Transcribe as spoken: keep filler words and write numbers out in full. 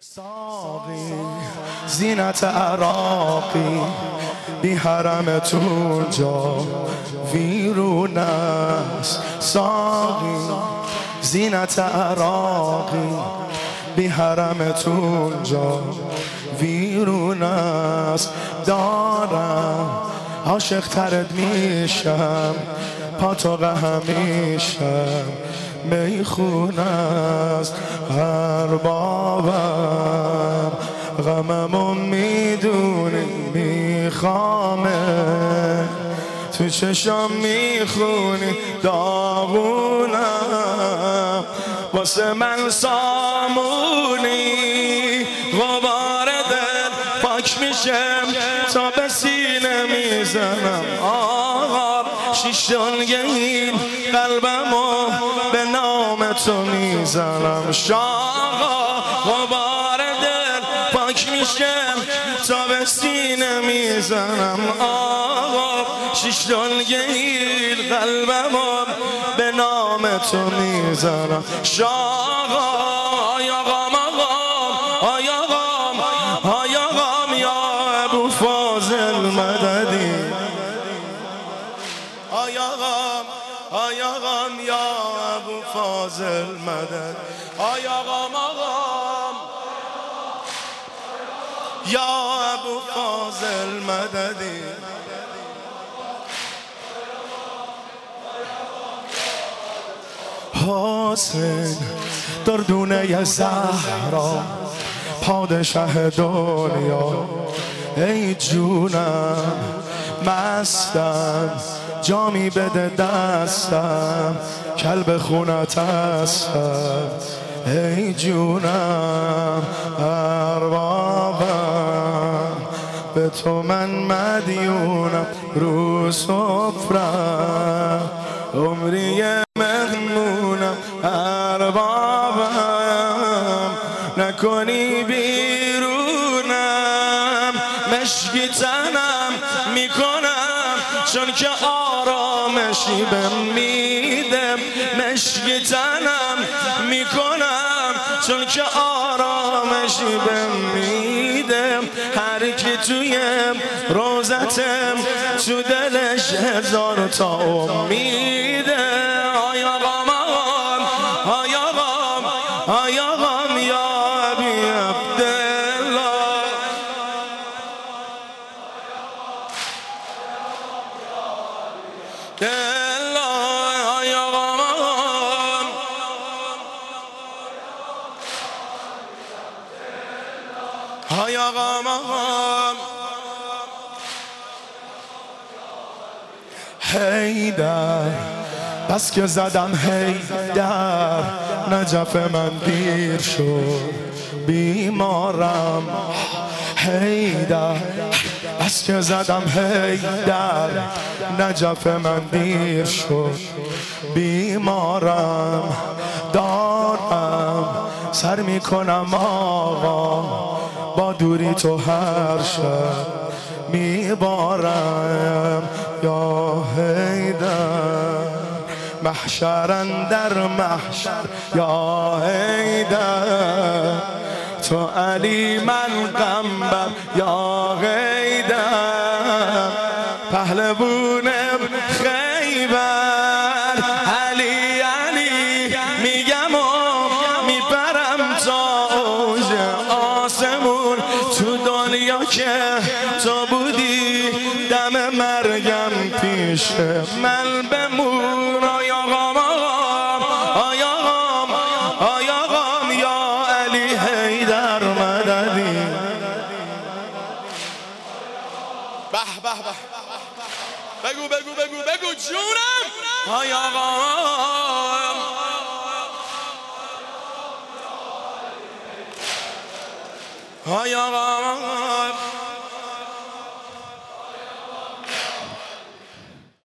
ساقی زینت عراقی بی حرمتون جا ویرون است. ساقی زینت عراقی بی حرمتون جا ویرون است. دارم عاشق ترد میشم پاتو همیشم میخون است. هر بابم غممو میدونی میخوامه تو چشم میخونی داغونم واسه من سامونی. غبار دل پاک میشم تا به سینه میزنم. آقا شیش دلگه این قلبمو به نام تو میزنم. شاقا غبار دل پاک میشم تا به سینه میزنم. آقا شیش دلگه این قلبمو به نام تو میزنم. شاقا آی آقام آقام آی آقام آی آقام یا ابو فاضل مددی. آی آقام آی آقام یا ابو فاضل مدد. آی آقام آقام یا ابو فاضل مددی. حسین دردونه زهرا پادشه دنیا ای جونم مستم جامی بده دستم کلب خونت هستم ای جونم. اربابم به تو من مدیونم رو سفرم عمری مهمونم. اربابم نکنی بیرونم مشکی تنم میکنم چون که آرامشی بهم میده. مشکی تنم میکنم چون که آرامشی بهم میده. هر کی توی روزتم تو دلش هزار تا امیده. آی آقام آقام آی آقام آی آقام یا ابی عبدالله. آی آقام آقام آی آقام آقام حیدر بس که زدم حیدر نجف من دیر شد بیمارم. حیدر بس که زدم حیدر نجف من دیر شد بیمارم. دارم سر میکنم آقا با دوری تو هر شب میبارم. یا حیدر محشرن در محشر یا حیدر تو علی من غمبم یا حیدر پهلوون خیبر. علی علی میگم و میپرم تا اوج آسمون تو دنیا که تو بودی دم مرگم پیش من بمون. آی آقام آقام آی آقام آی آقام یا علی حیدر مددی. به به به بگو بگو بگو بگو جونم. آی آقام آی آقام